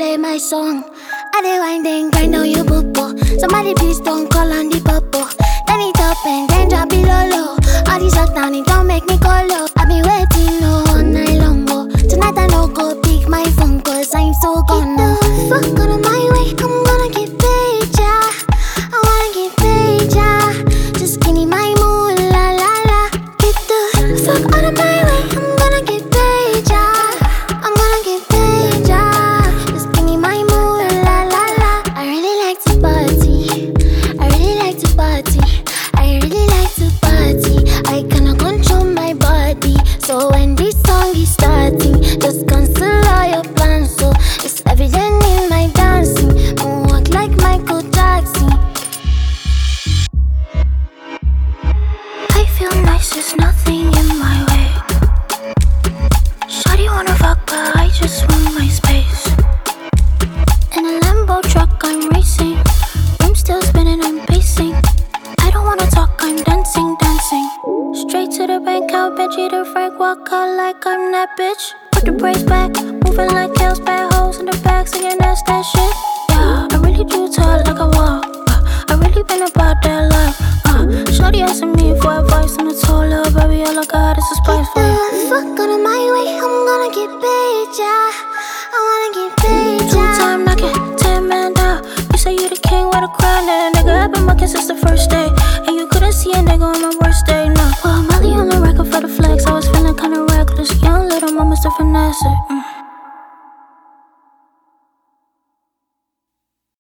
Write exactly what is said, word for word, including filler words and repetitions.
play my song. I dey wind and grind on your bubble. Somebody please don't call on the bubble. Turn it up and then drop it low low. All this up down, it don't make me go low. I be waiting no all night long, oh. Tonight I no go pick my phone, cause I'm so gone. Get the fuck out of my way, I'm gonna get paid, yeah. I wanna get paid, yeah. Just give me my mood, la la la. Get the fuck out of my way, I'm gonna get paid, yeah. I'm gonna get paid, yeah. Just give me my mood, la la la. I really like to party, I really like to party, I really like to party. I cannot control my body, so when this song is starting, just cancel all your plans. So it's evident in my dancing, moonwalk like Michael Jackson. I feel nice, there's nothing in my way. Shawty wanna fuck, but I just want my space. In a Lambo truck, I'm racing. Room still spinning, I'm pacing. I don't wanna talk, I'm dancing, dancing. Straight to the bank, out, Benji the Frank, walk out like I'm that bitch. Put the brakes back, moving like hills, bad hoes in the back, singing that's that shit. Yeah, I really do talk like I walk. Uh, I really been about that life. Uh, Shorty asking me for advice, and I told her, baby, all I got is a spice for you. Get the fuck out of my way, I'm gonna get paid, yeah. I wanna get paid, yeah. Two time knocking, ten man down. You say you the king, where the crown at? Nigga, I've been mucking since the first day, and you couldn't see a nigga on my worst day, no. Well, Molly on the record for the flex, I was feeling kinda reckless. Young little mama still finesse it.